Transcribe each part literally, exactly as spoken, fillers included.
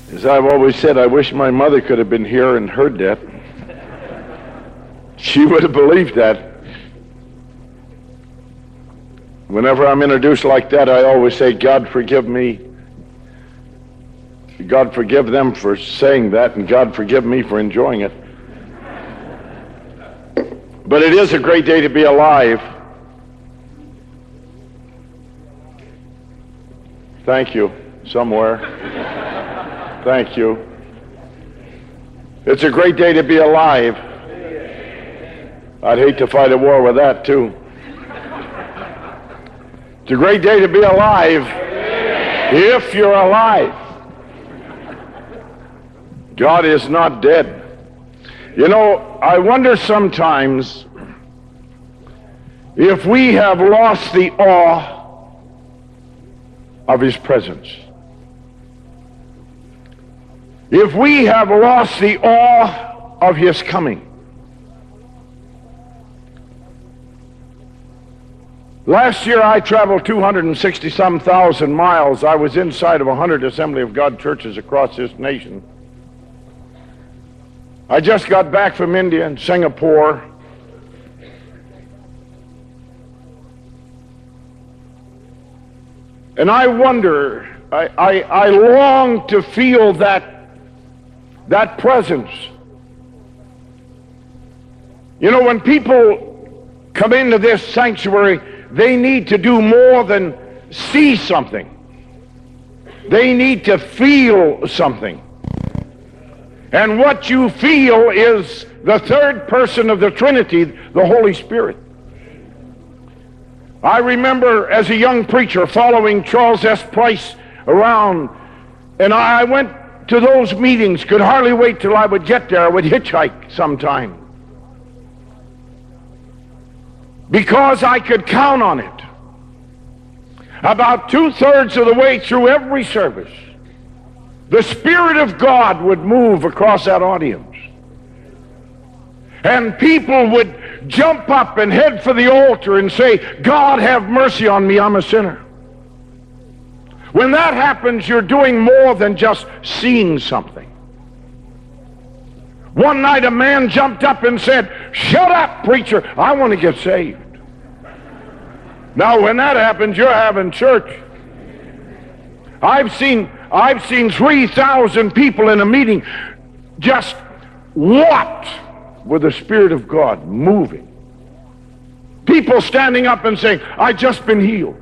As I've always said, I wish my mother could have been here and heard that. She would have believed that. Whenever I'm introduced like that, I always say, God forgive me. God forgive them for saying that, and God forgive me for enjoying it. But it is a great day to be alive. Thank you, somewhere. Thank you. It's a great day to be alive. I'd hate to fight a war with that, too. It's a great day to be alive if you're alive. God is not dead. You know, I wonder sometimes if we have lost the awe of His presence. If we have lost the awe of His coming. Last year I traveled two hundred sixty some thousand miles. I was inside of one hundred Assembly of God churches across this nation. I just got back from India and Singapore. And I wonder, I, I, I long to feel that, that presence. You know, when people come into this sanctuary, they need to do more than see something. They need to feel something. And what you feel is the third person of the Trinity, the Holy Spirit. I remember as a young preacher following Charles S. Price around, and I went to those meetings, could hardly wait till I would get there. I would hitchhike sometime, because I could count on it. About two-thirds of the way through every service, the Spirit of God would move across that audience. And people would jump up and head for the altar and say, God, have mercy on me, I'm a sinner. When that happens, you're doing more than just seeing something. One night a man jumped up and said, shut up, preacher, I want to get saved. Now, when that happens, you're having church. I've seen, I've seen three thousand people in a meeting just what with the Spirit of God moving. People standing up and saying, I've just been healed.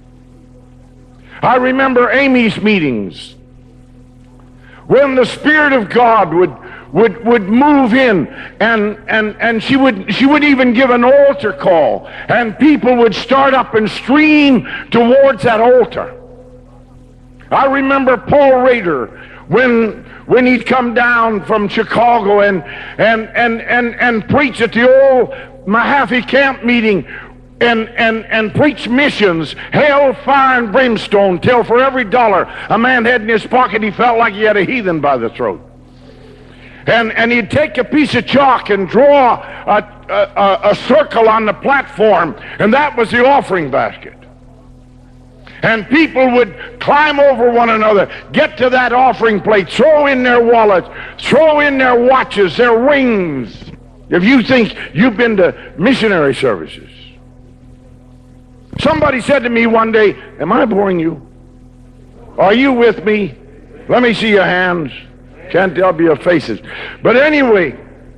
I remember Amy's meetings when the Spirit of God would would would move in, and and and she would she would even give an altar call, and people would start up and stream towards that altar. I remember Paul Rader when when he'd come down from Chicago and and and and and preach at the old Mahaffey camp meeting, and and and preach missions, hell, fire, and brimstone, till for every dollar a man had in his pocket he felt like he had a heathen by the throat. And and he'd take a piece of chalk and draw a, a, a circle on the platform, and that was the offering basket. And people would climb over one another, get to that offering plate, throw in their wallets, throw in their watches, their rings. If you think you've been to missionary services. Somebody said to me one day, am I boring you? Are you with me? Let me see your hands. Can't tell by your faces. But anyway,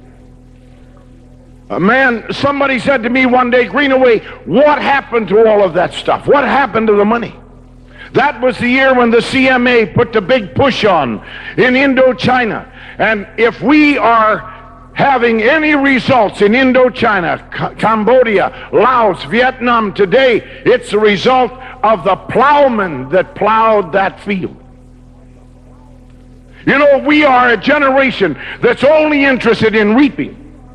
a man, somebody said to me one day, Greenaway, what happened to all of that stuff? What happened to the money? That was the year when the C M A put the big push on in Indochina. And if we are having any results in Indochina, C- Cambodia, Laos, Vietnam today, it's a result of the plowmen that plowed that field. You know, we are a generation that's only interested in reaping.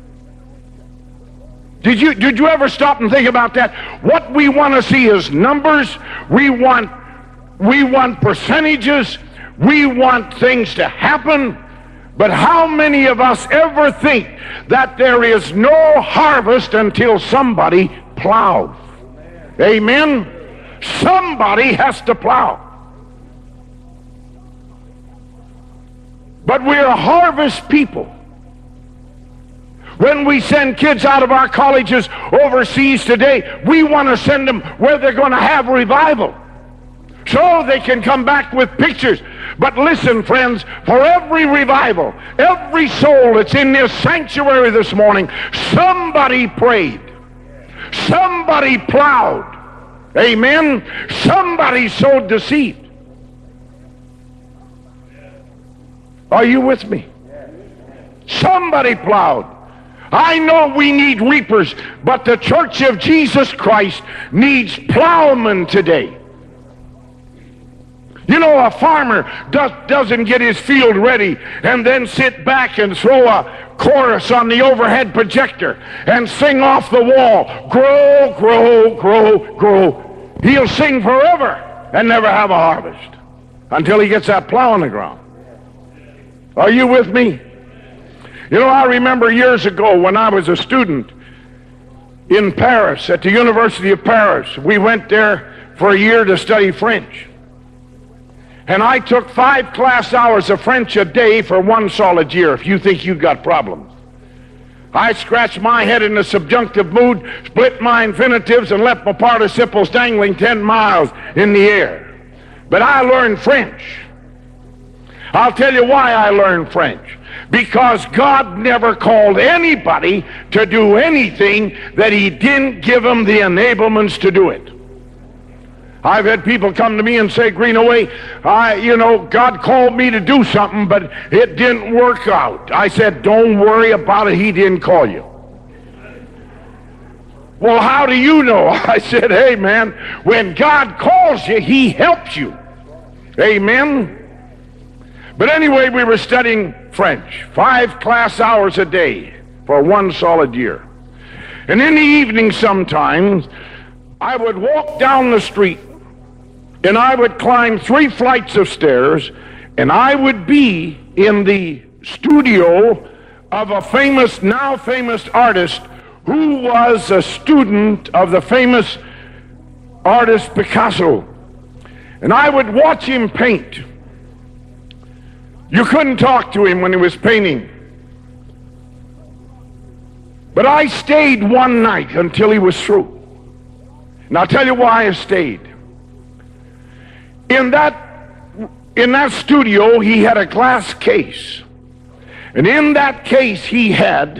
Did you, did you ever stop and think about that? What we want to see is numbers. We want, we want percentages. We want things to happen. But how many of us ever think that there is no harvest until somebody plows? Amen? Somebody has to plow. But we're a harvest people. When we send kids out of our colleges overseas today, we want to send them where they're going to have revival, so they can come back with pictures. But listen, friends, for every revival, every soul that's in this sanctuary this morning, somebody prayed. Somebody plowed. Amen? Somebody sowed the seed. Are you with me? Somebody plowed. I know we need reapers, but the Church of Jesus Christ needs plowmen today. You know, a farmer does, doesn't get his field ready and then sit back and throw a chorus on the overhead projector and sing off the wall, grow, grow, grow, grow. He'll sing forever and never have a harvest until he gets that plow in the ground. Are you with me? You know, I remember years ago when I was a student in Paris, at the University of Paris. We went there for a year to study French. And I took five class hours of French a day for one solid year, if you think you've got problems. I scratched my head in a subjunctive mood, split my infinitives, and left my participles dangling ten miles in the air. But I learned French. I'll tell you why I learned French. Because God never called anybody to do anything that he didn't give them the enablements to do it. I've had people come to me and say, Greenaway, I, you know, God called me to do something, but it didn't work out. I said, don't worry about it. He didn't call you. Well, how do you know? I said, hey, man, when God calls you, he helps you. Amen. But anyway, we were studying French, five class hours a day for one solid year. And in the evening sometimes, I would walk down the street and I would climb three flights of stairs and I would be in the studio of a famous, now famous artist who was a student of the famous artist Picasso. And I would watch him paint. You couldn't talk to him when he was painting. But I stayed one night until he was through. And I'll tell you why I stayed. In that, in that studio, he had a glass case. And in that case, he had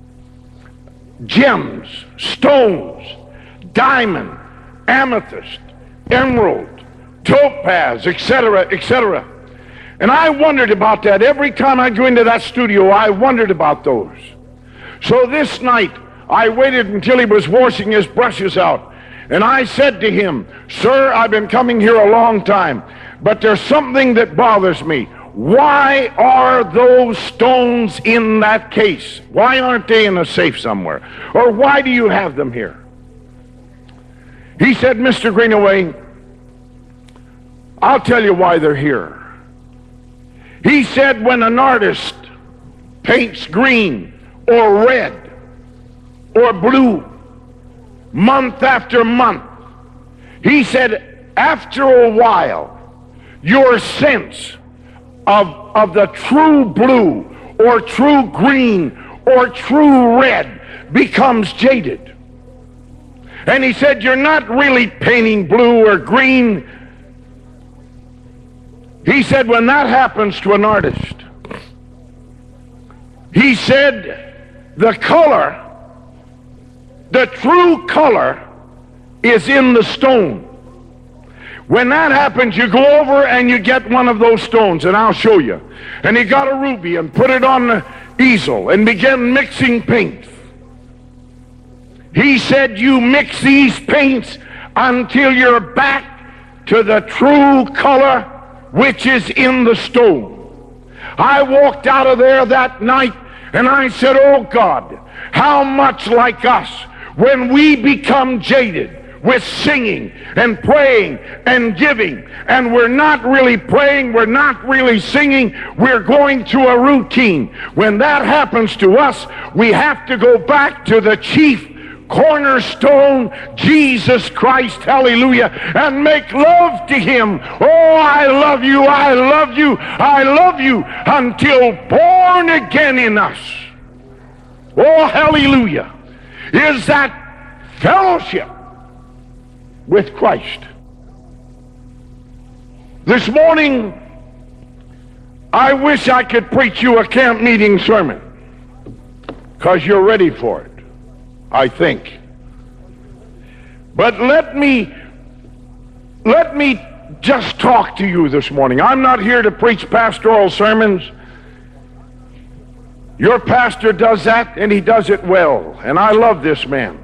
gems, stones, diamond, amethyst, emerald, topaz, et cetera, et cetera. And I wondered about that. Every time I go into that studio, I wondered about those. So this night, I waited until he was washing his brushes out. And I said to him, sir, I've been coming here a long time, but there's something that bothers me. Why are those stones in that case? Why aren't they in a safe somewhere? Or why do you have them here? He said, Mister Greenaway, I'll tell you why they're here. He said, when an artist paints green or red or blue month after month, he said, after a while, your sense of, of the true blue or true green or true red becomes jaded. And he said, you're not really painting blue or green. He said, when that happens to an artist, he said, the color, the true color is in the stone. When that happens, you go over and you get one of those stones, and I'll show you. And he got a ruby and put it on the easel and began mixing paints. He said, you mix these paints until you're back to the true color which is in the stone. I walked out of there that night and I said, oh God, how much like us when we become jaded with singing and praying and giving, and we're not really praying, we're not really singing, we're going through a routine. When that happens to us, we have to go back to the chief cornerstone, Jesus Christ, hallelujah, and make love to him. Oh, I love you, I love you, I love you, until born again in us. Oh, hallelujah, is that fellowship with Christ. This morning, I wish I could preach you a camp meeting sermon, because you're ready for it, I think. But let me let me just talk to you this morning. I'm not here to preach pastoral sermons. Your pastor does that, and he does it well, and I love this man.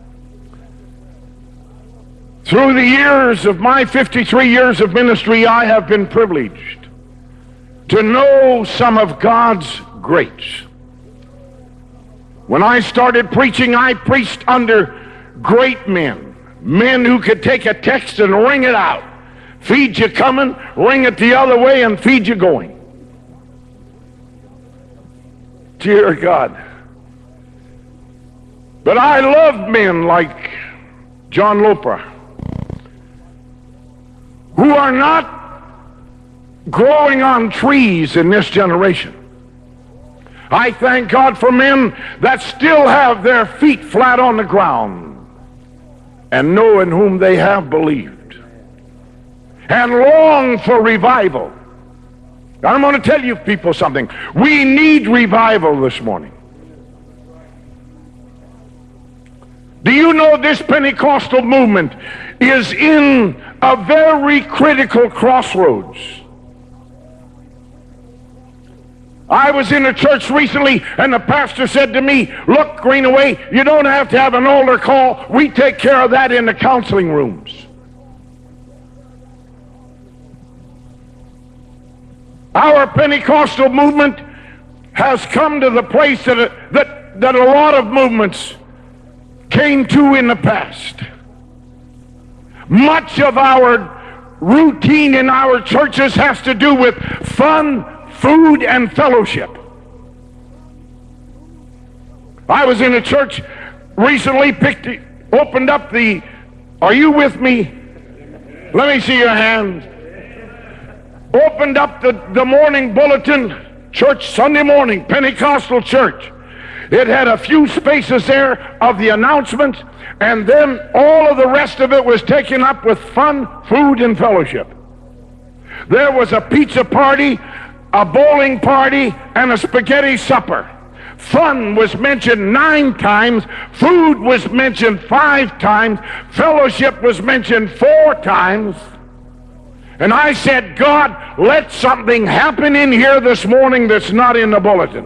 Through the years of my fifty-three years of ministry, I have been privileged to know some of God's greats. When I started preaching, I preached under great men, men who could take a text and wring it out, feed you coming, wring it the other way, and feed you going. Dear God. But I love men like John Loper, who are not growing on trees in this generation. I thank God for men that still have their feet flat on the ground and know in whom they have believed and long for revival. I'm going to tell you people something. We need revival this morning. Do you know this Pentecostal movement is in a very critical crossroads? I was in a church recently, and the pastor said to me, look, Greenaway, you don't have to have an altar call. We take care of that in the counseling rooms. Our Pentecostal movement has come to the place that, that, that a lot of movements came to in the past. Much of our routine in our churches has to do with fun, food, and fellowship. I was in a church recently, picked, opened up the, are you with me? Let me see your hands. Opened up the, the morning bulletin, church Sunday morning, Pentecostal church. It had a few spaces there of the announcements, and then all of the rest of it was taken up with fun, food, and fellowship. There was a pizza party, a bowling party, and a spaghetti supper. Fun was mentioned nine times, food was mentioned five times, fellowship was mentioned four times. And I said, God, let something happen in here this morning that's not in the bulletin.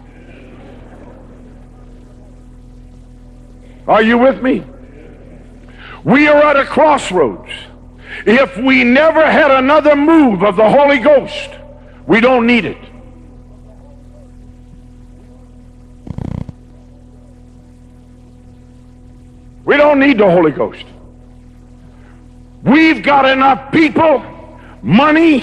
Are you with me? We are at a crossroads. If we never had another move of the Holy Ghost, we don't need it. We don't need the Holy Ghost. We've got enough people, money,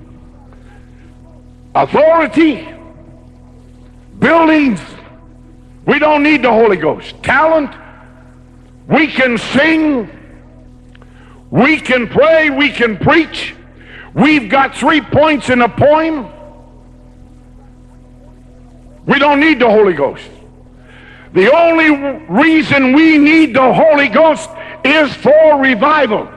authority, buildings. We don't need the Holy Ghost. Talent. We can sing. We can pray. We can preach. We've got three points in a poem. We don't need the Holy Ghost. The only reason we need the Holy Ghost is for revival.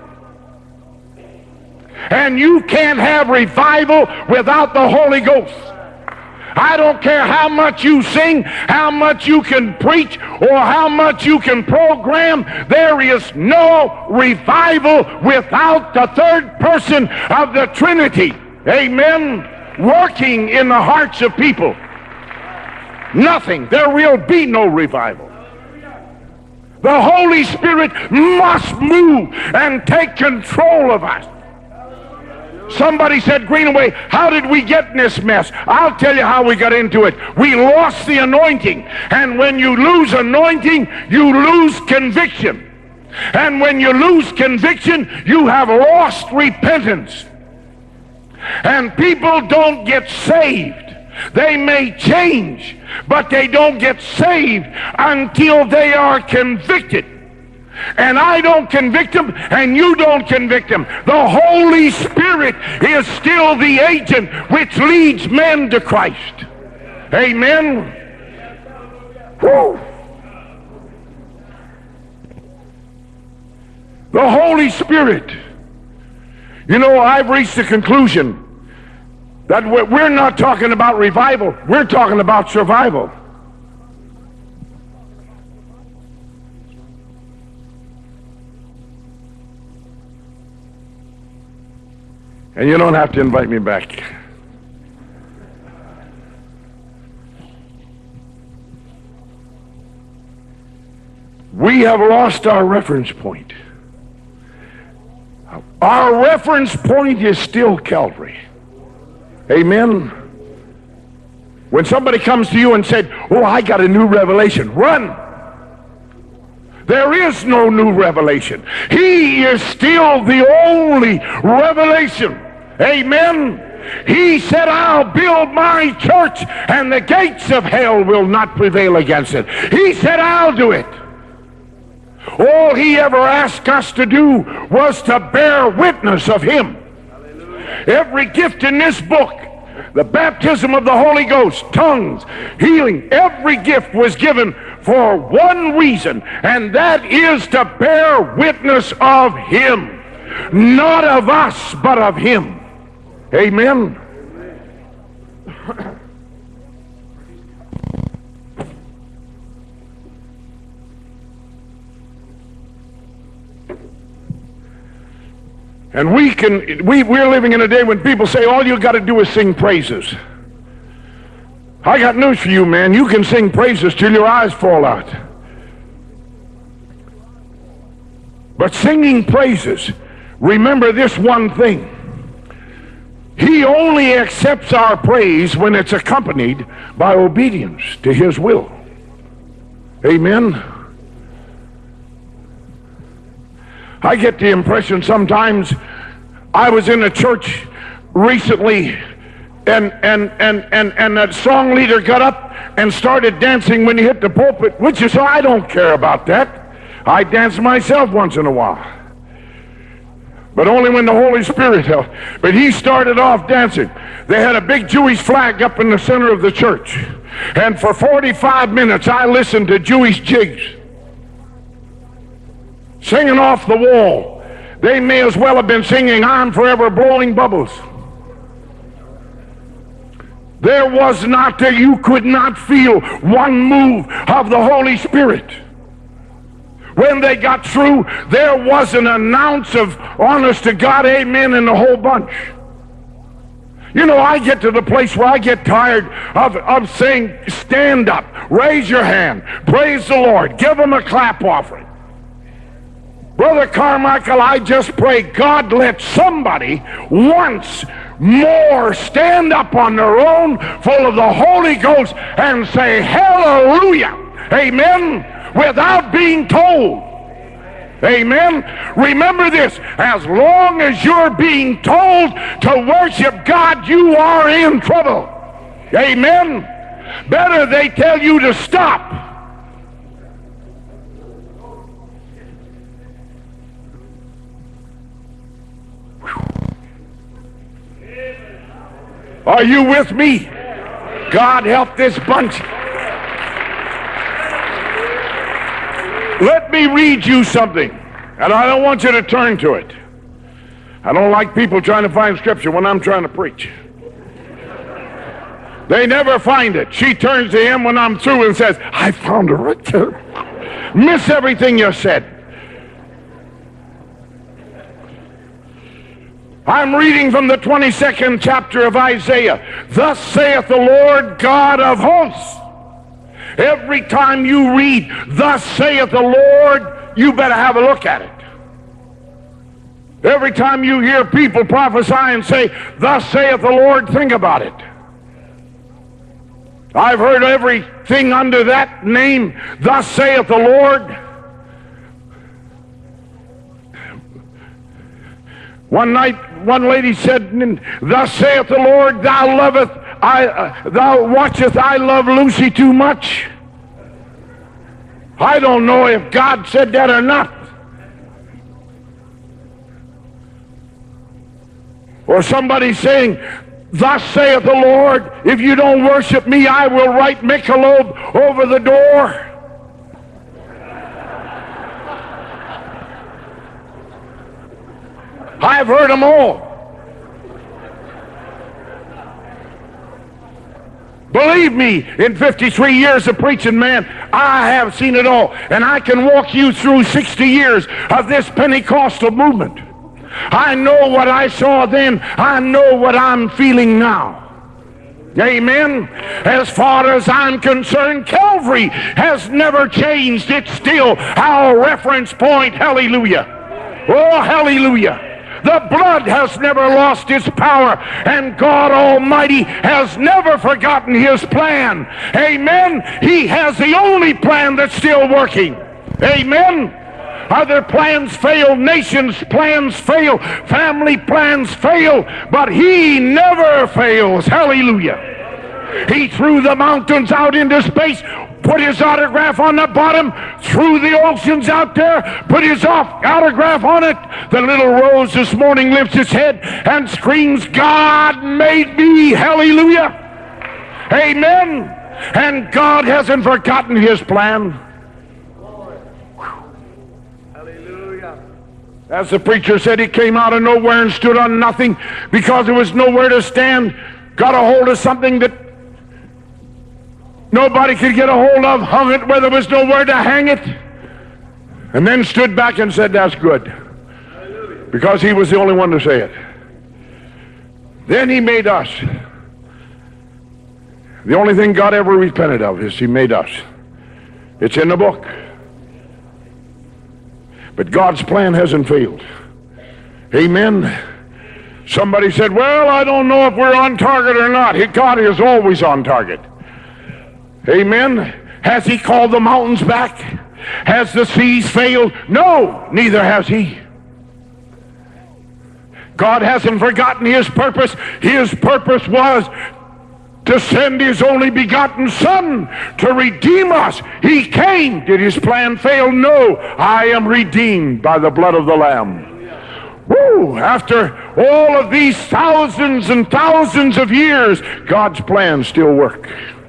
And you can't have revival without the Holy Ghost. I don't care how much you sing, how much you can preach, or how much you can program. There is no revival without the third person of the Trinity. Amen. Working in the hearts of people. Nothing. There will be no revival. The Holy Spirit must move and take control of us. Somebody said, Greenaway, how did we get in this mess? I'll tell you how we got into it. We lost the anointing. And when you lose anointing, you lose conviction. And when you lose conviction, you have lost repentance. And people don't get saved They may change, but they don't get saved until they are convicted. And I don't convict them, and you don't convict them. The Holy Spirit is still the agent which leads men to Christ. Amen. Woo. The Holy Spirit. You know, I've reached the conclusion that we're not talking about revival, we're talking about survival. And you don't have to invite me back. We have lost our reference point. Our reference point is still Calvary. Amen. When somebody comes to you and said, oh, I got a new revelation, run. There is no new revelation. He is still the only revelation. Amen. He said, I'll build my church and the gates of hell will not prevail against it. He said, I'll do it. All he ever asked us to do was to bear witness of him. Every gift in this book, the baptism of the Holy Ghost, tongues, healing, every gift was given for one reason, and that is to bear witness of him. Not of us, but of him. Amen. And we can, we, we're living in a day when people say all you got to do is sing praises. I got news for you, man. You can sing praises till your eyes fall out. But singing praises, remember this one thing. He only accepts our praise when it's accompanied by obedience to his will. Amen. I get the impression sometimes, I was in a church recently and and and and and that song leader got up and started dancing when he hit the pulpit, which is, I don't care about that. I dance myself once in a while, but only when the Holy Spirit helped. But he started off dancing. They had a big Jewish flag up in the center of the church, and for forty-five minutes I listened to Jewish jigs singing off the wall. They may as well have been singing I'm Forever Blowing Bubbles. There was not, there, you could not feel one move of the Holy Spirit. When they got through, there wasn't an ounce of honest to God amen in the whole bunch. You know, I get to the place where I get tired of, of saying stand up, raise your hand, praise the Lord, give them a clap offering. Brother Carmichael, I just pray God let somebody once more stand up on their own, full of the Holy Ghost, and say hallelujah, amen, without being told. Amen. Remember this, as long as you're being told to worship God, you are in trouble. Amen. Better they tell you to stop. Are you with me? God help this bunch. Let me read you something, and I don't want you to turn to it. I don't like people trying to find scripture when I'm trying to preach. They never find it. She turns to him when I'm through and says, I found it right there. Miss everything you said. I'm reading from the twenty-second chapter of Isaiah. Thus saith the Lord God of hosts. Every time you read, thus saith the Lord, you better have a look at it. Every time you hear people prophesy and say, thus saith the Lord, think about it. I've heard everything under that name, thus saith the Lord. One night, one lady said, thus saith the Lord, thou loveth, I, uh, thou watcheth I love Lucy too much. I don't know if God said that or not. Or somebody saying, thus saith the Lord, if you don't worship me, I will write Michelob over the door. I've heard them all. Believe me, in fifty-three years of preaching, man, I have seen it all. And I can walk you through sixty years of this Pentecostal movement. I know what I saw then. I know what I'm feeling now. Amen. As far as I'm concerned, Calvary has never changed. It's still our reference point. Hallelujah. Oh, hallelujah. The blood has never lost its power, and God Almighty has never forgotten his plan. Amen. He has the only plan that's still working. Amen. Other plans fail, nations' plans fail, family plans fail, but he never fails. Hallelujah. He threw the mountains out into space, put his autograph on the bottom, threw the oceans out there, put his autograph on it. The little rose this morning lifts its head and screams, God made me. Hallelujah. Amen. And God hasn't forgotten his plan. As the preacher said, he came out of nowhere and stood on nothing because there was nowhere to stand. Got a hold of something that nobody could get a hold of, hung it where there was nowhere to hang it, and then stood back and said, that's good. Because he was the only one to say it. Then he made us. The only thing God ever repented of is he made us. It's in the book. But God's plan hasn't failed. Amen. Somebody said, well, I don't know if we're on target or not. God is always on target. Amen. Has he called the mountains back? Has the seas failed? No, neither has he. God hasn't forgotten his purpose. His purpose was to send his only begotten Son to redeem us. He came. Did his plan fail? No. I am redeemed by the blood of the Lamb. Woo! After all of these thousands and thousands of years, God's plans still work.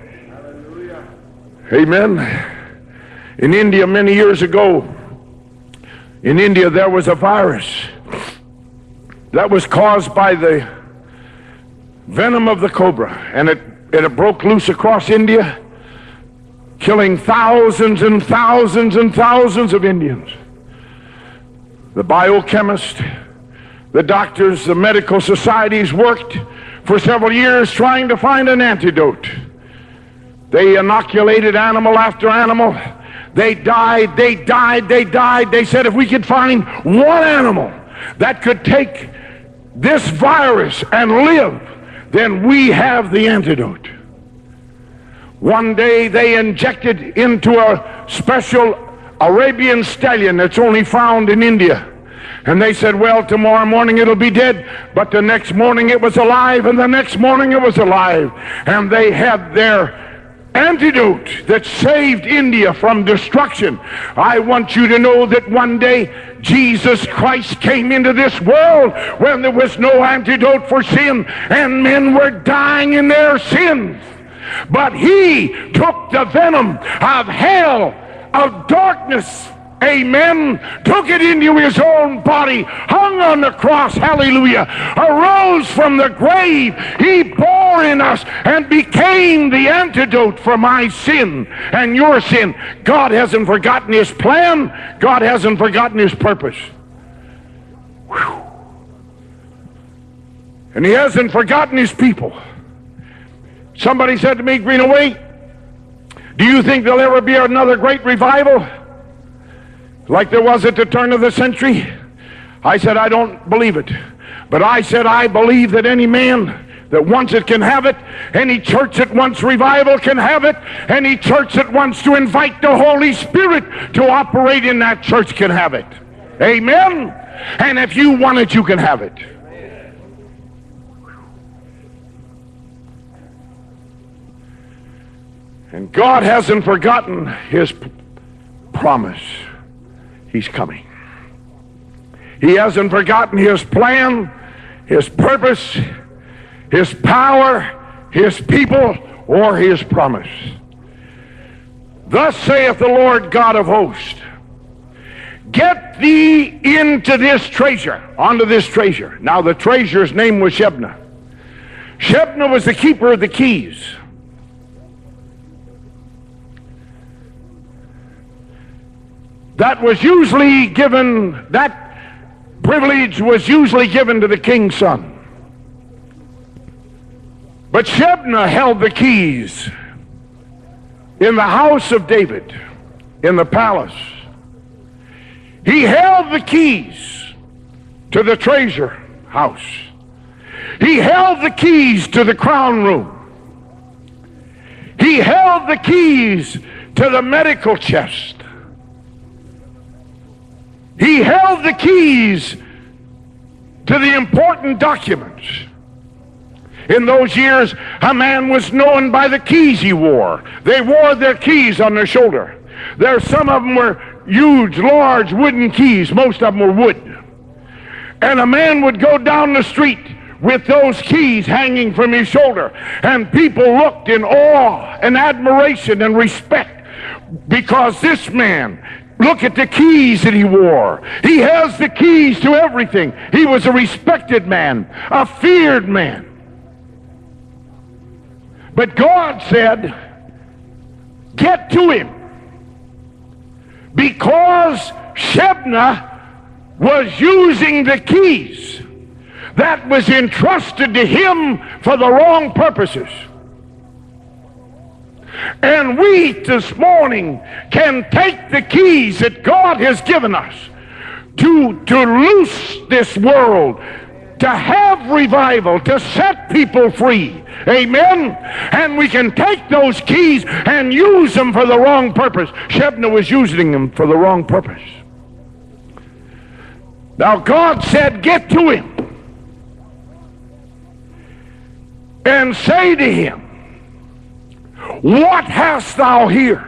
Amen. In India many years ago, in India there was a virus that was caused by the venom of the cobra, and it, it broke loose across India, killing thousands and thousands and thousands of Indians. The biochemists, the doctors, the medical societies worked for several years trying to find an antidote. They inoculated animal after animal. They died, they died, they died. They said if we could find one animal that could take this virus and live, then we have the antidote. One day they injected into a special Arabian stallion that's only found in India. And they said, well, tomorrow morning it'll be dead. But the next morning it was alive, and the next morning it was alive. And they had their antidote that saved India from destruction. I want you to know that one day Jesus Christ came into this world when there was no antidote for sin, and men were dying in their sins. But he took the venom of hell, of darkness, amen, took it into his own body, hung on the cross, hallelujah, arose from the grave. He bore in us and became the antidote for my sin and your sin. God hasn't forgotten his plan. God hasn't forgotten his purpose. Whew. And he hasn't forgotten his people. Somebody said to me, Greenaway, do you think there'll ever be another great revival like there was at the turn of the century? I said, I don't believe it. But I said, I believe that any man that wants it can have it. Any church that wants revival can have it. Any church that wants to invite the Holy Spirit to operate in that church can have it. Amen? And if you want it, you can have it. And God hasn't forgotten his p- promise. He's coming. He hasn't forgotten his plan, his purpose, his power, his people, or his promise. Thus saith the Lord God of hosts, get thee into this treasure, onto this treasure. Now the treasure's name was Shebna. Shebna was the keeper of the keys. That was usually given, that privilege was usually given to the king's son. But Shebna held the keys in the house of David, in the palace. He held the keys to the treasure house. He held the keys to the crown room. He held the keys to the medical chest. He held the keys to the important documents. In those years, a man was known by the keys he wore. They wore their keys on their shoulder. There, some of them were huge, large wooden keys. Most of them were wood. And a man would go down the street with those keys hanging from his shoulder. And people looked in awe and admiration and respect because this man, look at the keys that he wore. He has the keys to everything. He was a respected man, a feared man. But God said, get to him. Because Shebna was using the keys that was entrusted to him for the wrong purposes. And we this morning can take the keys that God has given us to, to loose this world, to have revival, to set people free. Amen? And we can take those keys and use them for the wrong purpose. Shebna was using them for the wrong purpose. Now God said, get to him and say to him, what hast thou here?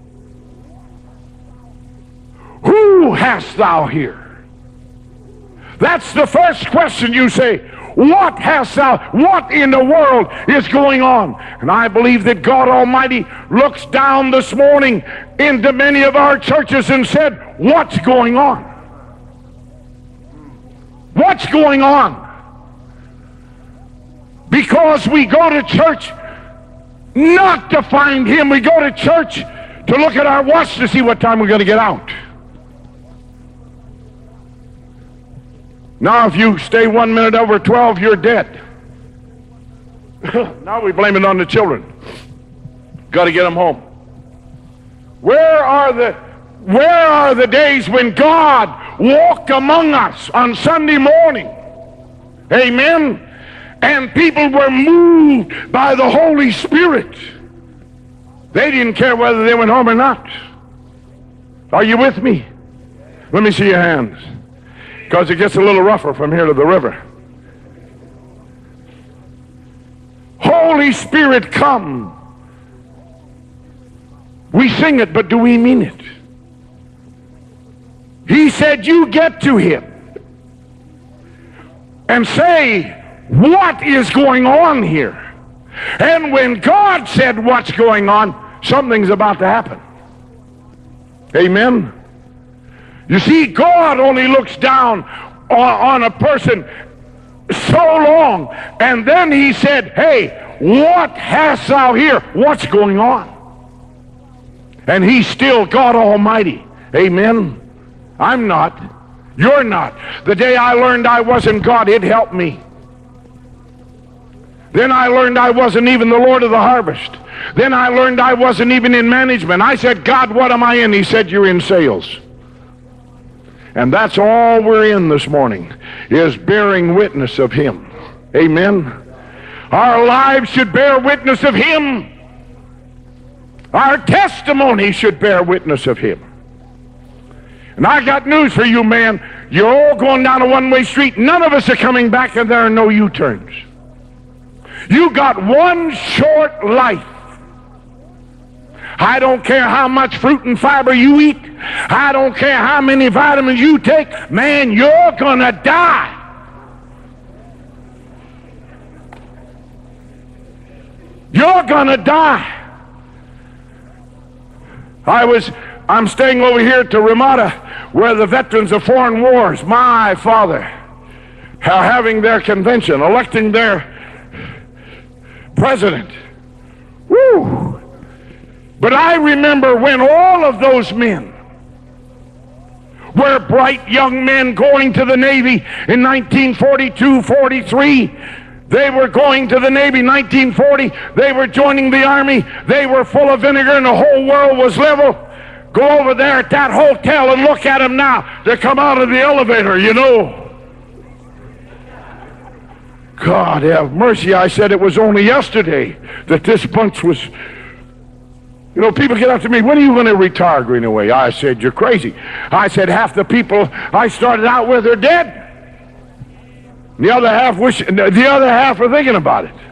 Who hast thou here? That's the first question you say. What hast thou? What in the world is going on? And I believe that God Almighty looks down this morning into many of our churches and said, what's going on? What's going on? Because we go to church not to find him. We go to church to look at our watch to see what time we're going to get out. Now if you stay one minute over twelve, you're dead. Now we blame it on the children. Got to get them home. Where are the where are the days when God walked among us on Sunday morning? Amen. And people were moved by the Holy Spirit. They didn't care whether they went home or not. Are you with me? Let me see your hands. Because it gets a little rougher from here to the river. Holy Spirit, come. We sing it, but do we mean it? He said, you get to him and say, what is going on here? And when God said what's going on, something's about to happen. Amen? You see, God only looks down on, on a person so long, and then he said, hey, what hast thou here? What's going on? And he's still God Almighty. Amen? I'm not. You're not. The day I learned I wasn't God, it helped me. Then I learned I wasn't even the Lord of the harvest. Then I learned I wasn't even in management. I said, God, what am I in? He said, you're in sales. And that's all we're in this morning, is bearing witness of him. Amen. Our lives should bear witness of him. Our testimony should bear witness of him. And I got news for you, man. You're all going down a one-way street. None of us are coming back, and there are no U-turns. You got one short life. I don't care how much fruit and fiber you eat. I don't care how many vitamins you take. Man, you're gonna die. You're gonna die. I was, I'm staying over here to Ramada, where the veterans of foreign wars, my father, are having their convention, electing their president. Woo! But I remember when all of those men were bright young men going to the Navy in nineteen forty-two, forty-three. They were going to the Navy nineteen forty. They were joining the Army. They were full of vinegar and the whole world was level. Go over there at that hotel and look at them now. They come out of the elevator, you know. God have mercy. I said it was only yesterday that this bunch was... You know, people get up to me, when are you going to retire, Greenaway? I said, you're crazy. I said, half the people I started out with are dead. The other half wish, the other half are thinking about it.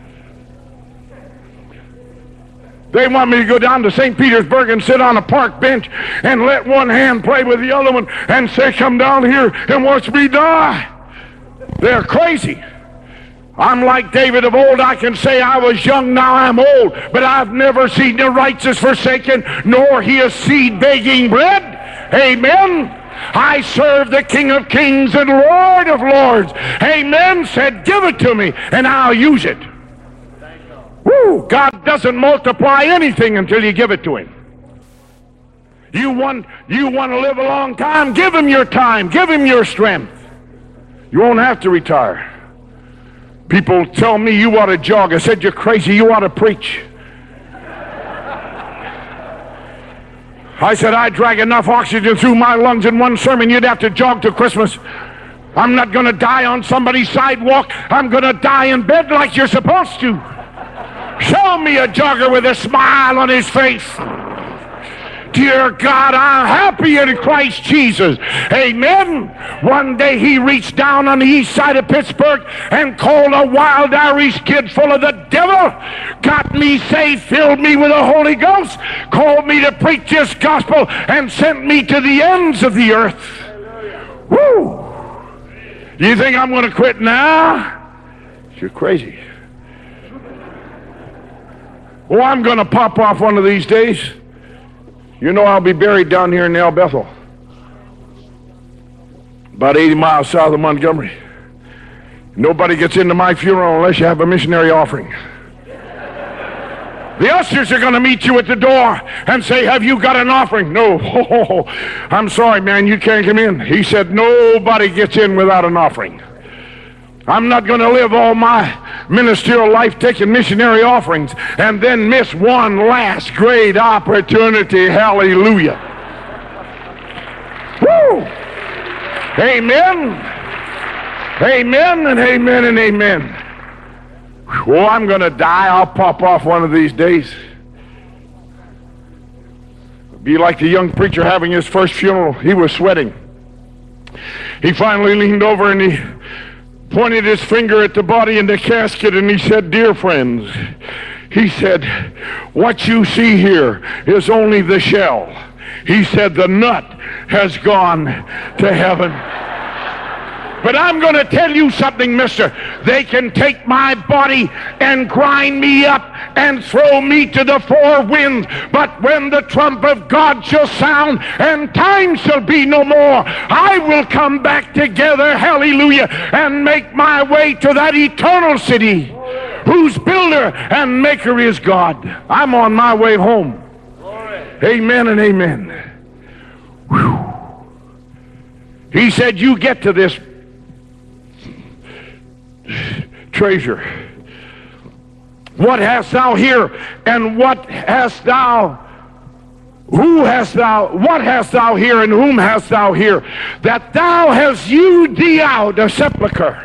They want me to go down to Saint Petersburg and sit on a park bench and let one hand play with the other one and say, come down here and watch me die. They're crazy. I'm like David of old. I can say I was young, now I'm old, but I've never seen the righteous forsaken, nor his seed begging bread. Amen. I serve the King of Kings and Lord of Lords. Amen. Said, give it to me, and I'll use it. Woo! God doesn't multiply anything until you give it to him. You want, you want to live a long time? Give him your time. Give him your strength. You won't have to retire. People tell me you ought to jog. I said, you're crazy. You ought to preach. I said, I drag enough oxygen through my lungs in one sermon. You'd have to jog to Christmas. I'm not going to die on somebody's sidewalk. I'm going to die in bed like you're supposed to. Show me a jogger with a smile on his face. Dear God, I'm happy in Christ Jesus. Amen. One day he reached down on the east side of Pittsburgh and called a wild Irish kid full of the devil, got me saved, filled me with the Holy Ghost, called me to preach this gospel, and sent me to the ends of the earth. Woo! You think I'm going to quit now? You're crazy. Oh, I'm going to pop off one of these days. You know I'll be buried down here in El Bethel, about eighty miles south of Montgomery. Nobody gets into my funeral unless you have a missionary offering. The ushers are going to meet you at the door and say, have you got an offering? No. Oh, I'm sorry, man, you can't come in. He said, nobody gets in without an offering. I'm not going to live all my ministerial life taking missionary offerings and then miss one last great opportunity. Hallelujah. Woo! Amen. Amen and amen and amen. Oh, I'm going to die. I'll pop off one of these days. Be like the young preacher having his first funeral. He was sweating. He finally leaned over and he pointed his finger at the body in the casket and he said, dear friends, he said, what you see here is only the shell. He said, the nut has gone to heaven. But I'm going to tell you something, mister. They can take my body and grind me up and throw me to the four winds. But when the trump of God shall sound and time shall be no more, I will come back together, hallelujah, and make my way to that eternal city whose builder and maker is God. I'm on my way home. Amen and amen. Whew. He said, you get to this treasure. What hast thou here, and what hast thou, who hast thou, what hast thou here, and whom hast thou here, that thou hast hewed thee out a sepulchre,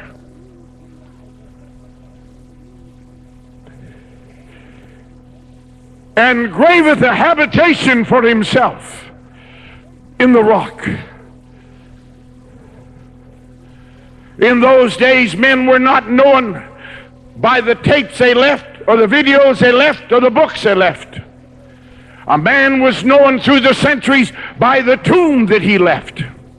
and graveth a habitation for himself in the rock. In those days, men were not known by the tapes they left, or the videos they left, or the books they left. A man was known through the centuries by the tomb that he left.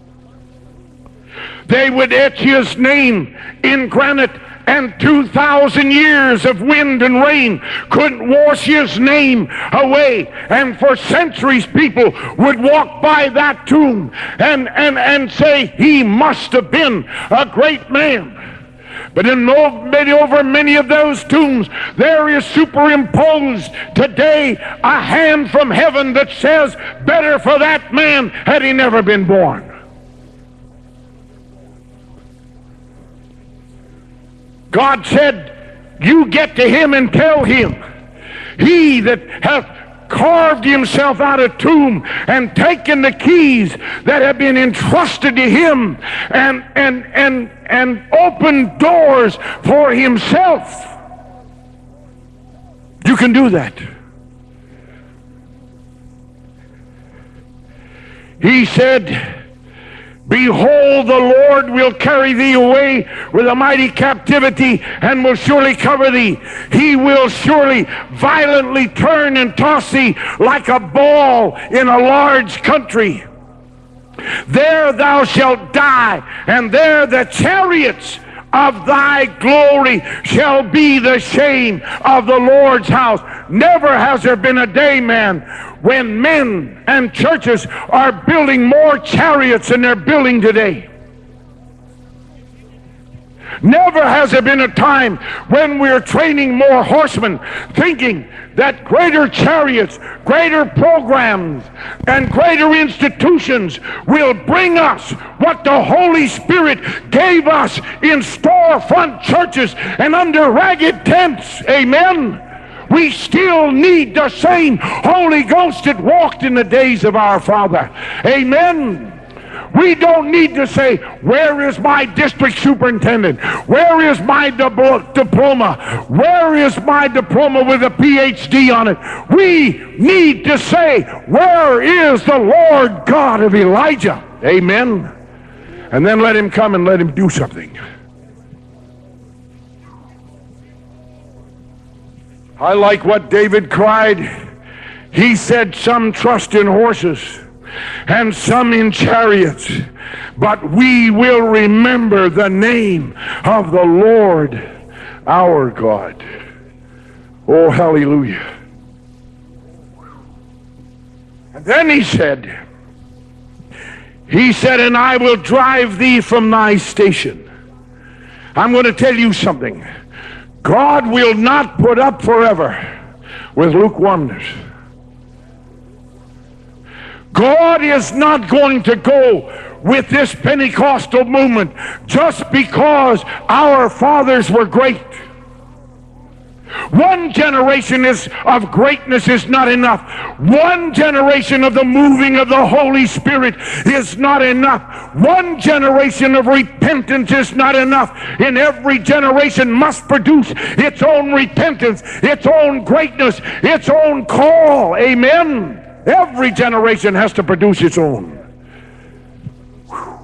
They would etch his name in granite, and two thousand years of wind and rain couldn't wash his name away. And for centuries people would walk by that tomb and, and, and say, he must have been a great man. But in many, over many of those tombs, there is superimposed today a hand from heaven that says, better for that man had he never been born. God said, you get to him and tell him, he that hath carved himself out of tomb and taken the keys that have been entrusted to him and and and and opened doors for himself. You can do that. He said, behold, the Lord will carry thee away with a mighty captivity, and will surely cover thee. He will surely violently turn and toss thee like a ball in a large country. There thou shalt die, and there the chariots of thy glory shall be the shame of the Lord's house. Never has there been a day, man, when men and churches are building more chariots than they're building today. Never has there been a time when we're training more horsemen, thinking that greater chariots, greater programs, and greater institutions will bring us what the Holy Spirit gave us in storefront churches and under ragged tents. Amen. We still need the same Holy Ghost that walked in the days of our Father. Amen. We don't need to say, where is my district superintendent? Where is my di- diploma? Where is my diploma with a P H D on it? We need to say, where is the Lord God of Elijah? Amen. And then let him come and let him do something. I like what David cried. He said, some trust in horses and some in chariots, but we will remember the name of the Lord our God. Oh, hallelujah. And then he said, he said, and I will drive thee from thy station. I'm going to tell you something. God will not put up forever with lukewarmness. God is not going to go with this Pentecostal movement just because our fathers were great. One generation is of greatness is not enough. One generation of the moving of the Holy Spirit is not enough. One generation of repentance is not enough. And every generation must produce its own repentance, its own greatness, its own call. Amen. Every generation has to produce its own. Whew.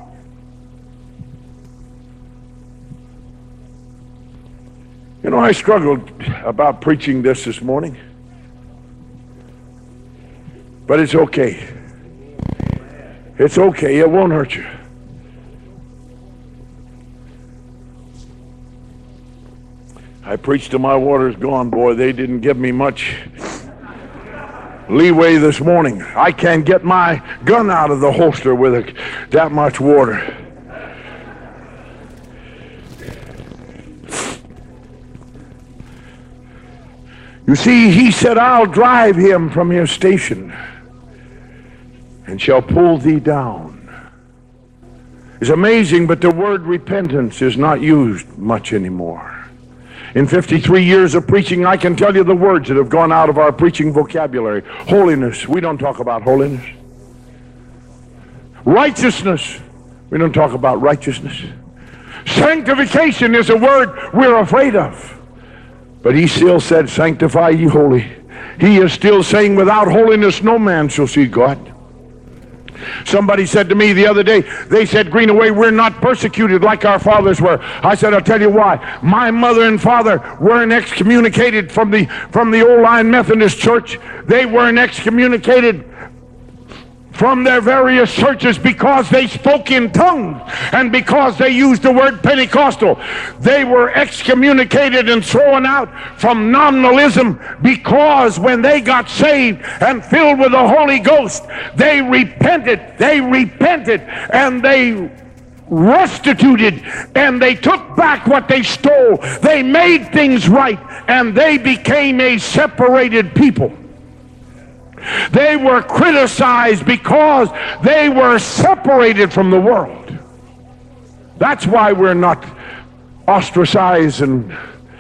You know, I struggled about preaching this this morning. But it's okay. It's okay. It won't hurt you. I preached till my water's gone, boy. They didn't give me much leeway this morning. I can't get my gun out of the holster with it, that much water. You see, he said, I'll drive him from his station and shall pull thee down. It's amazing, but the word repentance is not used much anymore. In fifty-three years of preaching, I can tell you the words that have gone out of our preaching vocabulary. Holiness, we don't talk about holiness. Righteousness, we don't talk about righteousness. Sanctification is a word we're afraid of. But he still said, sanctify ye holy. He is still saying, without holiness no man shall see God. Somebody said to me the other day, they said, Greenaway, we're not persecuted like our fathers were. I said, I'll tell you why. My mother and father weren't excommunicated from the, from the Old Line Methodist Church. They weren't excommunicated from their various churches because they spoke in tongues and because they used the word Pentecostal. They were excommunicated and thrown out from nominalism because when they got saved and filled with the Holy Ghost, they repented, they repented, and they restituted, and they took back what they stole. They made things right, and they became a separated people. They were criticized because they were separated from the world. That's why we're not ostracized and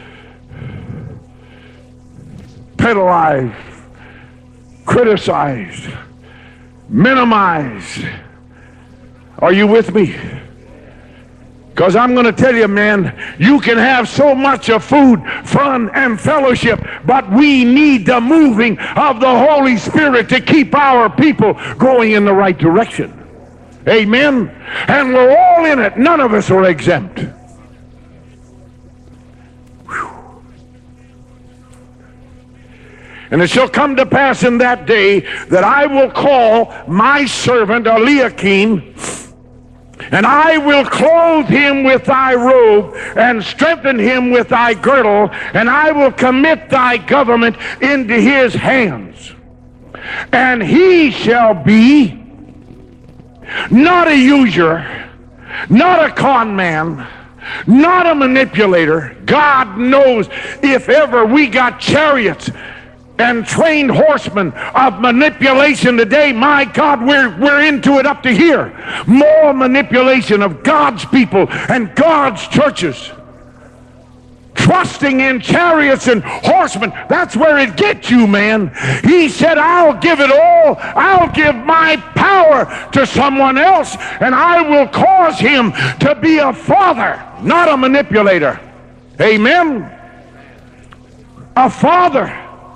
penalized, criticized, minimized. Are you with me? Because I'm going to tell you, man, you can have so much of food, fun, and fellowship, but we need the moving of the Holy Spirit to keep our people going in the right direction. Amen? And we're all in it. None of us are exempt. Whew. And it shall come to pass in that day that I will call my servant Eliakim, and I will clothe him with thy robe, and strengthen him with thy girdle, and I will commit thy government into his hands. And he shall be not a usurer, not a con man, not a manipulator. God knows if ever we got chariots and trained horsemen of manipulation today, my God, we're, we're into it up to here. More manipulation of God's people and God's churches. Trusting in chariots and horsemen. That's where it gets you, man. He said, I'll give it all. I'll give my power to someone else, and I will cause him to be a father, not a manipulator. Amen? A father.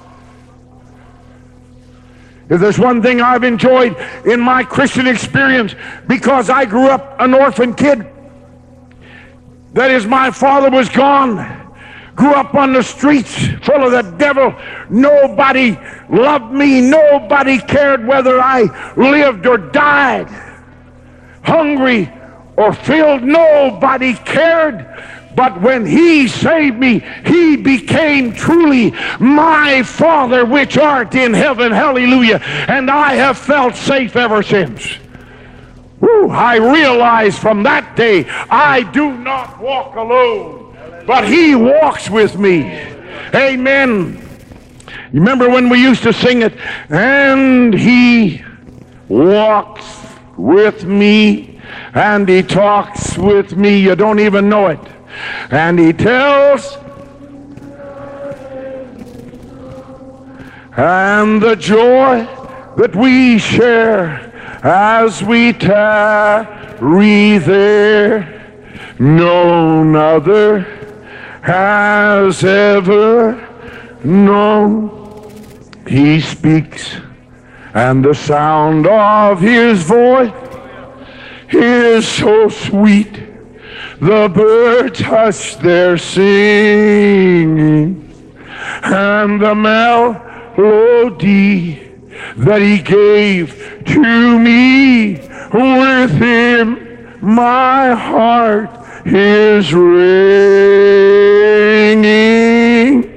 If there's one thing I've enjoyed in my Christian experience, because I grew up an orphan kid, that is, my father was gone, grew up on the streets full of the devil. Nobody loved me. Nobody cared whether I lived or died, hungry or filled. Nobody cared. But when he saved me, he became truly my Father which art in heaven. Hallelujah. And I have felt safe ever since. Woo, I realized from that day I do not walk alone, but he walks with me. Amen. You remember when we used to sing it? And he walks with me, and he talks with me. You don't even know it. And he tells, and the joy that we share as we tarry there, none other has ever known. He speaks, and the sound of his voice is so sweet. The birds hush their singing, and the melody that he gave to me, within my heart is ringing.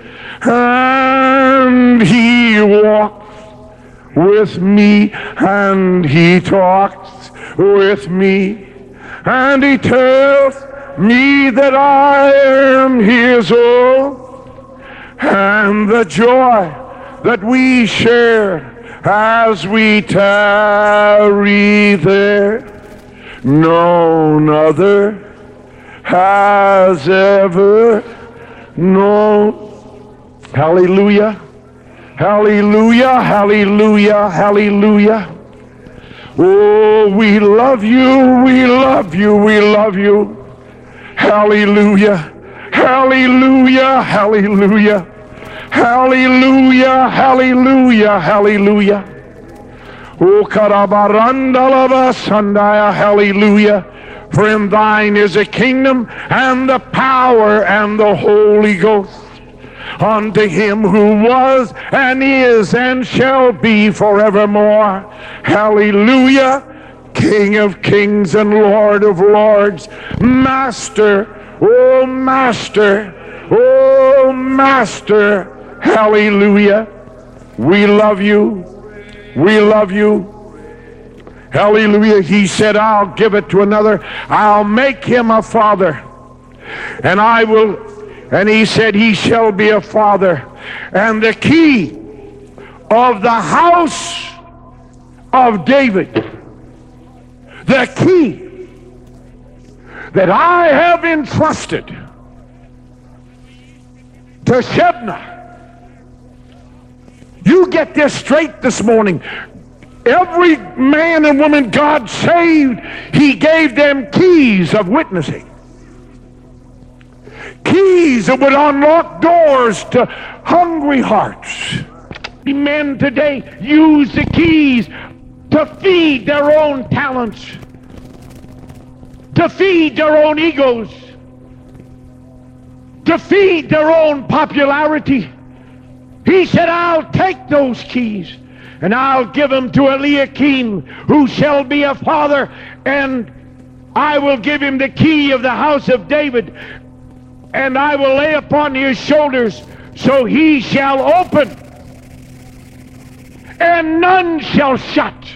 And he walks with me, and he talks with me, and he tells me that I am his own, and the joy that we share as we tarry there, none other has ever known. Hallelujah, hallelujah, hallelujah, hallelujah. Oh, we love you, we love you, we love you. Hallelujah, hallelujah, hallelujah, hallelujah, hallelujah, hallelujah. O karabarandalabasandaya, hallelujah. For in thine is the kingdom and the power and the Holy Ghost. Unto him who was and is and shall be forevermore. Hallelujah. King of kings and Lord of lords. Master, oh Master, oh Master. Hallelujah. We love you. We love you. Hallelujah. He said, I'll give it to another. I'll make him a father. And I will, and he said, he shall be a father. And the key of the house of David, the key that I have entrusted to Shebna. You get this straight this morning. Every man and woman God saved, he gave them keys of witnessing. Keys that would unlock doors to hungry hearts. Men today use the keys to feed their own talents, to feed their own egos, to feed their own popularity. He said, I'll take those keys and I'll give them to Eliakim, who shall be a father, and I will give him the key of the house of David, and I will lay upon his shoulders, so he shall open, and none shall shut.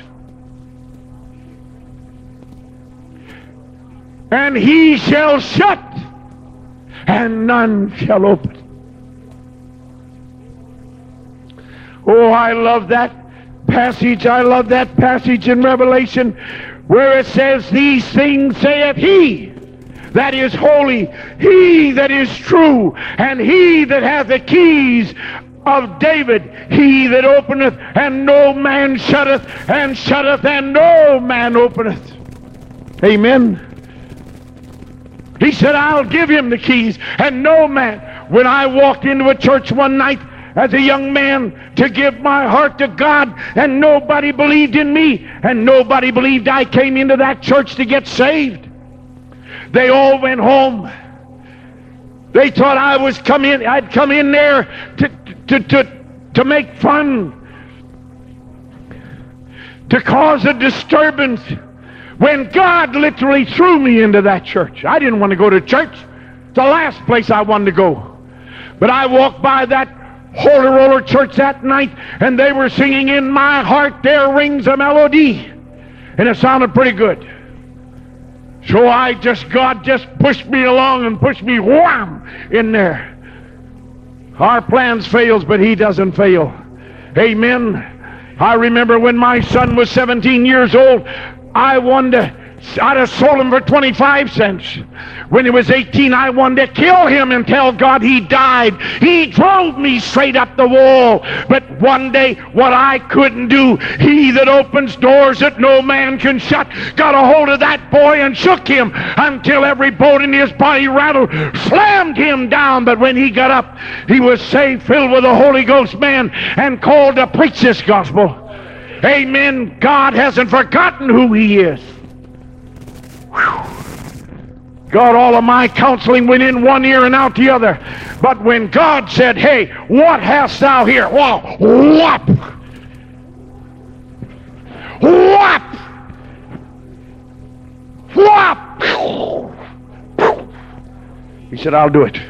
And he shall shut, and none shall open. Oh, I love that passage. I love that passage in Revelation where it says, these things saith he that is holy, he that is true, and he that hath the keys of David, he that openeth, and no man shutteth, and shutteth, and no man openeth. Amen. He said, I'll give him the keys, and no man. When I walked into a church one night as a young man to give my heart to God, and nobody believed in me, and nobody believed I came into that church to get saved. They all went home. They thought I was come in, I'd come in there to, to, to, to make fun, to cause a disturbance, when God literally threw me into that church. I didn't want to go to church. It's the last place I wanted to go. But I walked by that Holy Roller Church that night, and they were singing, in my heart there rings a melody, and it sounded pretty good. So I just, God just pushed me along and pushed me wham in there. Our plans fails, but he doesn't fail. Amen. I remember when my son was seventeen years old, I wanted to, I'd have sold him for twenty-five cents. When he was eighteen, I wanted to kill him and tell God he died. He drove me straight up the wall. But one day, what I couldn't do, he that opens doors that no man can shut, got a hold of that boy and shook him until every bone in his body rattled, slammed him down. But when he got up, he was saved, filled with the Holy Ghost, man, and called to preach this gospel. Amen. God hasn't forgotten who he is. Whew. God, all of my counseling went in one ear and out the other. But when God said, hey, what hast thou here? Whoa, whop! Whop! Whop! He said, I'll do it.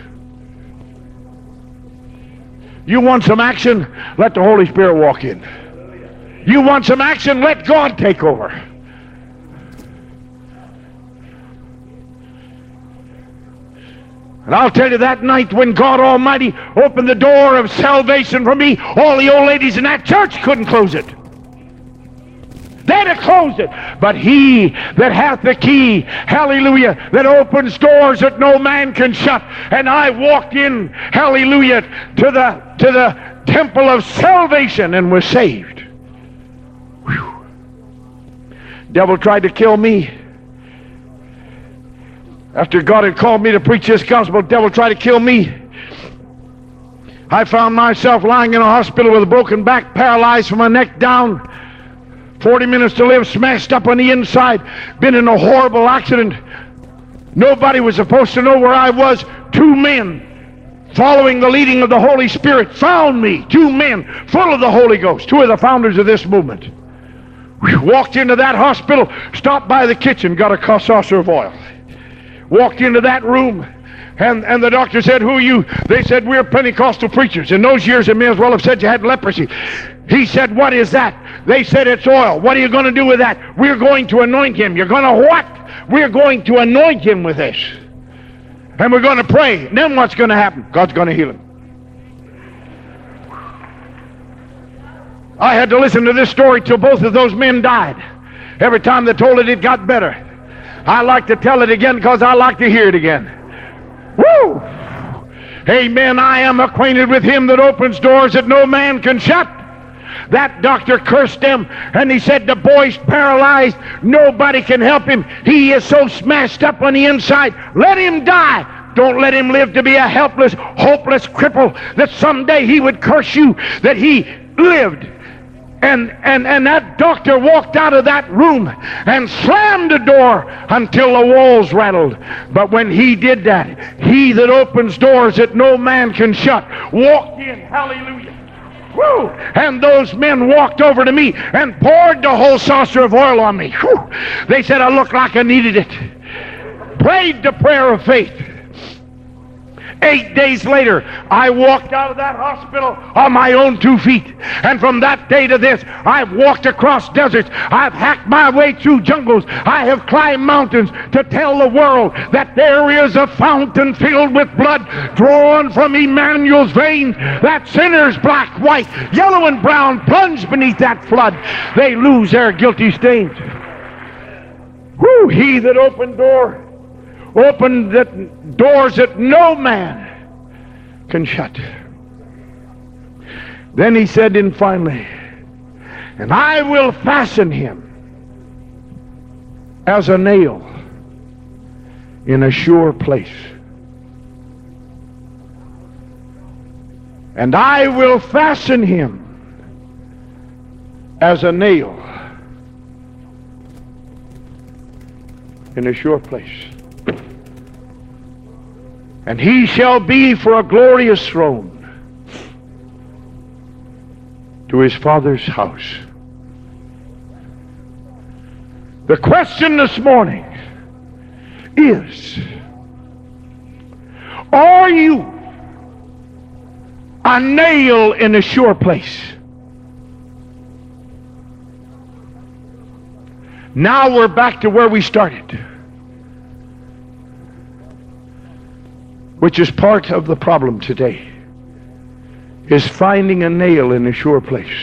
You want some action? Let the Holy Spirit walk in. You want some action? Let God take over. And I'll tell you, that night when God Almighty opened the door of salvation for me, all the old ladies in that church couldn't close it. They'd have closed it. But he that hath the key, hallelujah, that opens doors that no man can shut. And I walked in, hallelujah, to the, to the temple of salvation and was saved. Whew. Devil tried to kill me. After God had called me to preach this gospel, the devil tried to kill me. I found myself lying in a hospital with a broken back, paralyzed from my neck down. forty minutes to live, smashed up on the inside, been in a horrible accident. Nobody was supposed to know where I was. Two men, following the leading of the Holy Spirit, found me. Two men full of the Holy Ghost, two of the founders of this movement. We walked into that hospital, stopped by the kitchen, got a saucer of oil. Walked into that room, and, and the doctor said, "Who are you?" They said, "We're Pentecostal preachers." In those years, it may as well have said you had leprosy. He said, "What is that?" They said, "It's oil." "What are you going to do with that?" "We're going to anoint him." "You're going to what?" "We're going to anoint him with this. And we're going to pray." And then what's going to happen? God's going to heal him. I had to listen to this story till both of those men died. Every time they told it, it got better. I like to tell it again because I like to hear it again. Woo! Amen. I am acquainted with him that opens doors that no man can shut. That doctor cursed them, and he said, "The boy's paralyzed. Nobody can help him. He is so smashed up on the inside. Let him die. Don't let him live to be a helpless, hopeless cripple that someday he would curse you that he lived." And, and, and that doctor walked out of that room and slammed the door until the walls rattled. But when he did that, he that opens doors that no man can shut walked in. Hallelujah. Woo! And those men walked over to me and poured the whole saucer of oil on me. Whew. They said I looked like I needed it. Prayed the prayer of faith. Eight days later, I walked out of that hospital on my own two feet. And from that day to this, I've walked across deserts. I've hacked my way through jungles. I have climbed mountains to tell the world that there is a fountain filled with blood drawn from Emmanuel's veins. That sinners, black, white, yellow, and brown, plunge beneath that flood. They lose their guilty stains. Whew, he that opened door opened that doors that no man can shut. Then he said, and finally, "And I will fasten him as a nail in a sure place. And I will fasten him as a nail in a sure place. And he shall be for a glorious throne to his Father's house." The question this morning is, are you a nail in a sure place? Now we're back to where we started, which is part of the problem today, is finding a nail in a sure place.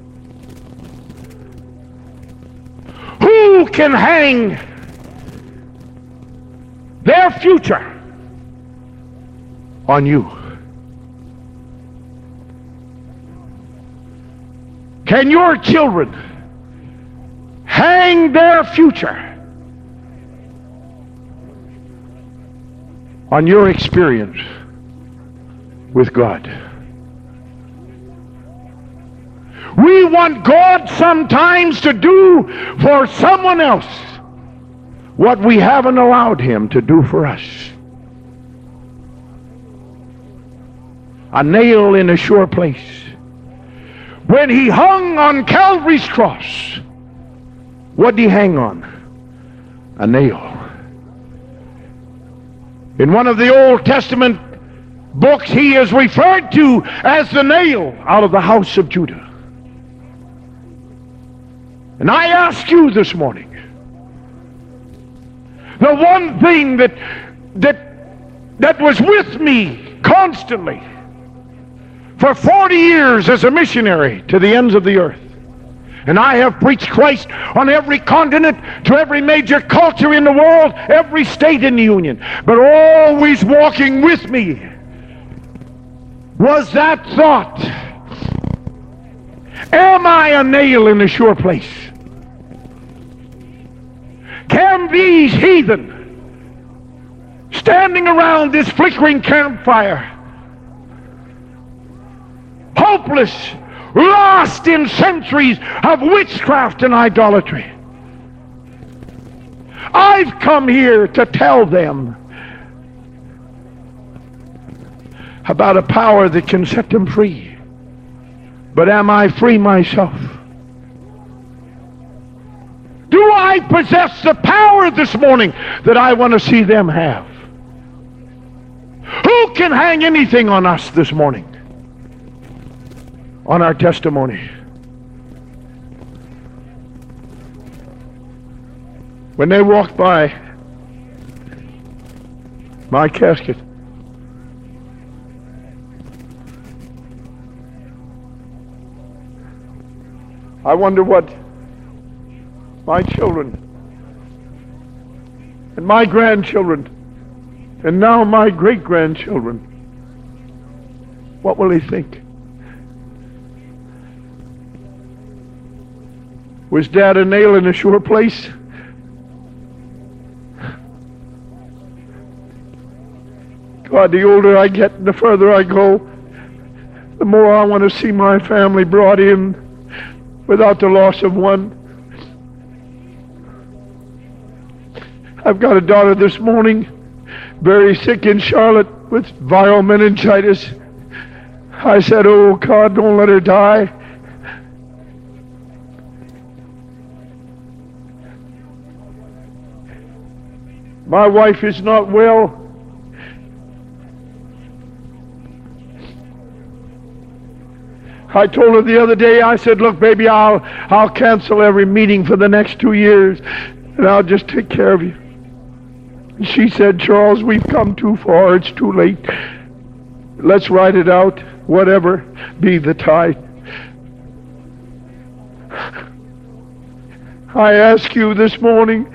Who can hang their future on you? Can your children hang their future on your experience with God? We want God sometimes to do for someone else what we haven't allowed him to do for us. A nail in a sure place. When he hung on Calvary's cross, what did he hang on? A nail. In one of the Old Testament books, he is referred to as the nail out of the house of Judah. And I ask you this morning, the one thing that that that was with me constantly for forty years as a missionary to the ends of the earth, and I have preached Christ on every continent, to every major culture in the world, every state in the Union, but always walking with me was that thought: am I a nail in a sure place? Can these heathen standing around this flickering campfire, hopeless, lost in centuries of witchcraft and idolatry. I've come here to tell them about a power that can set them free. But am I free myself? Do I possess the power this morning that I want to see them have? Who can hang anything on us this morning? On our testimony? When they walked by my casket, I wonder what my children and my grandchildren and now my great-grandchildren, what will they think? Was Dad a nail in a sure place? God, the older I get and the further I go, the more I want to see my family brought in without the loss of one. I've got a daughter this morning, very sick in Charlotte with viral meningitis. I said, oh God, don't let her die. My wife is not well. I told her the other day, I said, look, baby, I'll, I'll cancel every meeting for the next two years, and I'll just take care of you. And she said, Charles, we've come too far. It's too late. Let's ride it out, whatever be the tide. I ask you this morning,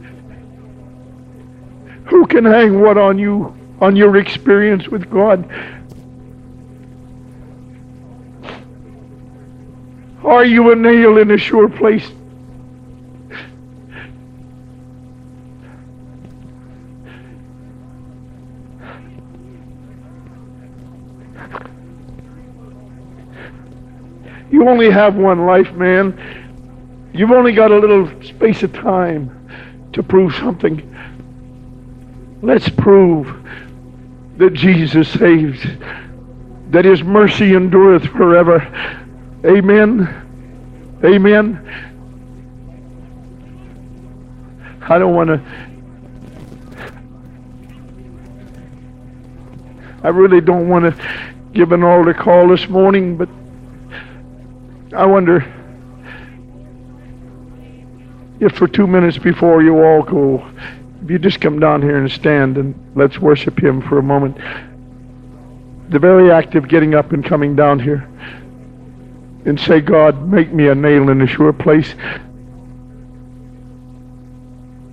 who can hang what on you, on your experience with God? Are you a nail in a sure place? You only have one life, man. You've only got a little space of time to prove something. Let's prove that Jesus saves, that His mercy endureth forever. Amen. Amen. I don't want to, I really don't want to give an altar call this morning, but I wonder if for two minutes before you all go, if you just come down here and stand and let's worship Him for a moment. The very act of getting up and coming down here and say, God, make me a nail in a sure place.